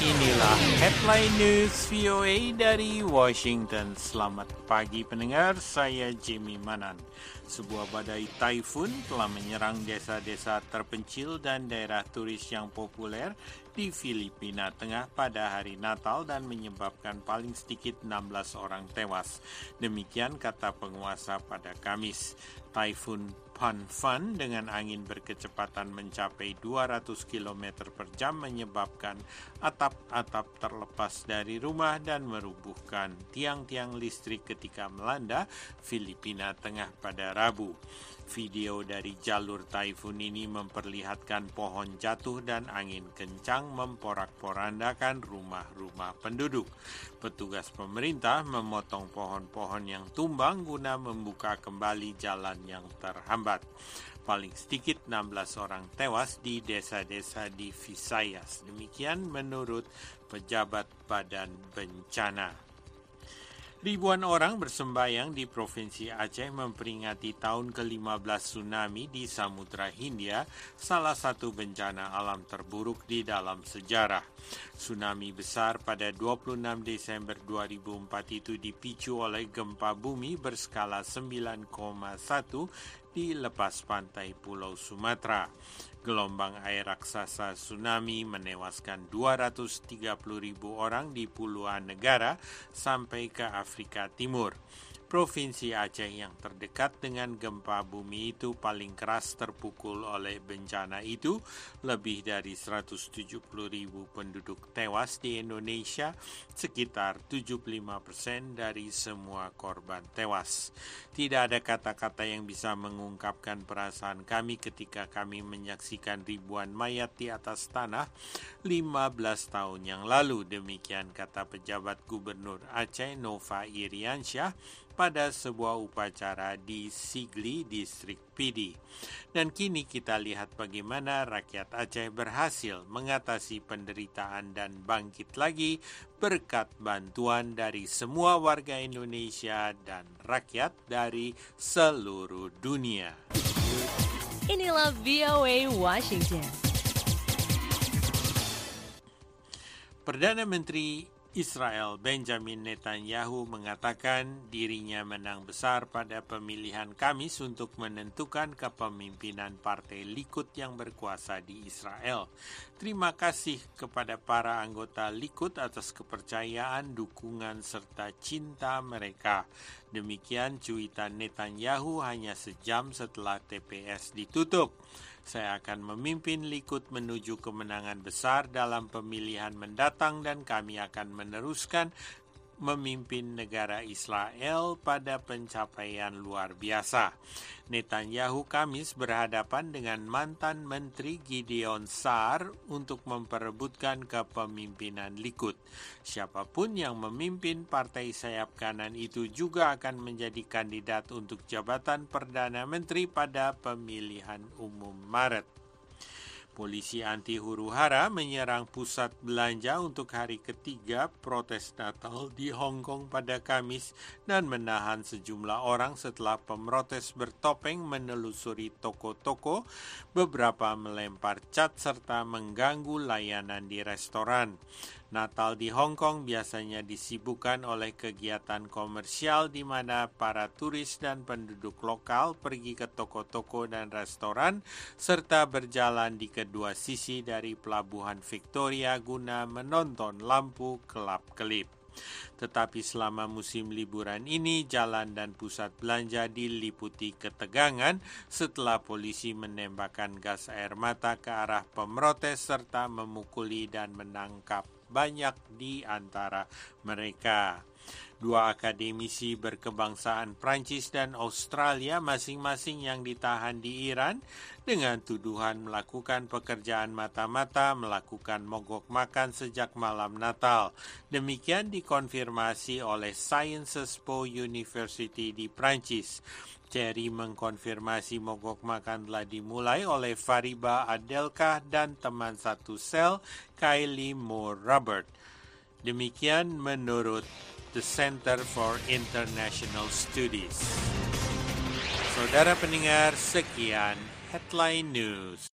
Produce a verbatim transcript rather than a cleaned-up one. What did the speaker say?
Inilah Headline News V O A dari Washington. Selamat pagi pendengar, saya Jimmy Manan. Sebuah badai taifun telah menyerang desa-desa terpencil dan daerah turis yang populer di Filipina Tengah pada hari Natal dan menyebabkan paling sedikit enam belas orang tewas. Demikian kata penguasa pada Kamis. Taifun Phanphan dengan angin berkecepatan mencapai dua ratus kilometer per jam menyebabkan atap-atap terlepas dari rumah dan merubuhkan tiang-tiang listrik ketika melanda Filipina Tengah pada Rabu. Video dari jalur taifun ini memperlihatkan pohon jatuh dan angin kencang memporak-porandakan rumah-rumah penduduk. Petugas pemerintah memotong pohon-pohon yang tumbang guna membuka kembali jalan yang terhambat. Paling sedikit enam belas orang tewas di desa-desa di Visayas. Demikian menurut pejabat Badan Bencana. Ribuan orang bersembayang di Provinsi Aceh memperingati tahun ke lima belas tsunami di Samudra Hindia, salah satu bencana alam terburuk di dalam sejarah. Tsunami besar pada dua puluh enam Desember dua ribu empat itu dipicu oleh gempa bumi berskala sembilan koma satu di lepas pantai Pulau Sumatera. Gelombang air raksasa tsunami menewaskan dua ratus tiga puluh ribu orang di puluhan negara sampai ke Afrika Timur. Provinsi Aceh yang terdekat dengan gempa bumi itu paling keras terpukul oleh bencana itu. Lebih dari seratus tujuh puluh ribu penduduk tewas di Indonesia, sekitar tujuh puluh lima persen dari semua korban tewas. Tidak ada kata-kata yang bisa mengungkapkan perasaan kami ketika kami menyaksikan ribuan mayat di atas tanah lima belas tahun yang lalu. Demikian kata pejabat Gubernur Aceh Nova Iriansyah pada sebuah upacara di Sigli, distrik Pidi. Dan kini kita lihat bagaimana rakyat Aceh berhasil mengatasi penderitaan dan bangkit lagi berkat bantuan dari semua warga Indonesia dan rakyat dari seluruh dunia. Inilah V O A Washington. Perdana Menteri Israel Benjamin Netanyahu mengatakan dirinya menang besar pada pemilihan Kamis untuk menentukan kepemimpinan Partai Likud yang berkuasa di Israel. Terima kasih kepada para anggota Likud atas kepercayaan, dukungan, serta cinta mereka. Demikian cuitan Netanyahu hanya sejam setelah T P S ditutup. Saya akan memimpin Likud menuju kemenangan besar dalam pemilihan mendatang dan kami akan meneruskan memimpin negara Israel pada pencapaian luar biasa. Netanyahu Kamis berhadapan dengan mantan Menteri Gideon Sa'ar untuk memperebutkan kepemimpinan Likud. Siapapun yang memimpin partai sayap kanan itu juga akan menjadi kandidat untuk jabatan Perdana Menteri pada pemilihan umum Maret. Polisi anti huru-hara menyerang pusat belanja untuk hari ketiga protes Natal di Hong Kong pada Kamis dan menahan sejumlah orang setelah pemrotes bertopeng menelusuri toko-toko, beberapa melempar cat serta mengganggu layanan di restoran. Natal di Hong Kong biasanya disibukkan oleh kegiatan komersial di mana para turis dan penduduk lokal pergi ke toko-toko dan restoran serta berjalan di kedua sisi dari Pelabuhan Victoria guna menonton lampu kelap-kelip. Tetapi selama musim liburan ini, jalan dan pusat belanja diliputi ketegangan setelah polisi menembakkan gas air mata ke arah pemrotes serta memukuli dan menangkap banyak di antara mereka. Dua akademisi berkebangsaan Prancis dan Australia masing-masing yang ditahan di Iran dengan tuduhan melakukan pekerjaan mata-mata melakukan mogok makan sejak malam Natal. Demikian dikonfirmasi oleh Sciences Po University di Prancis. Cherry mengkonfirmasi mogok makan telah dimulai oleh Fariba Adelkah dan teman satu sel Kylie Moore Robert. Demikian menurut The Center for International Studies. Saudara pendengar, sekian Headline News.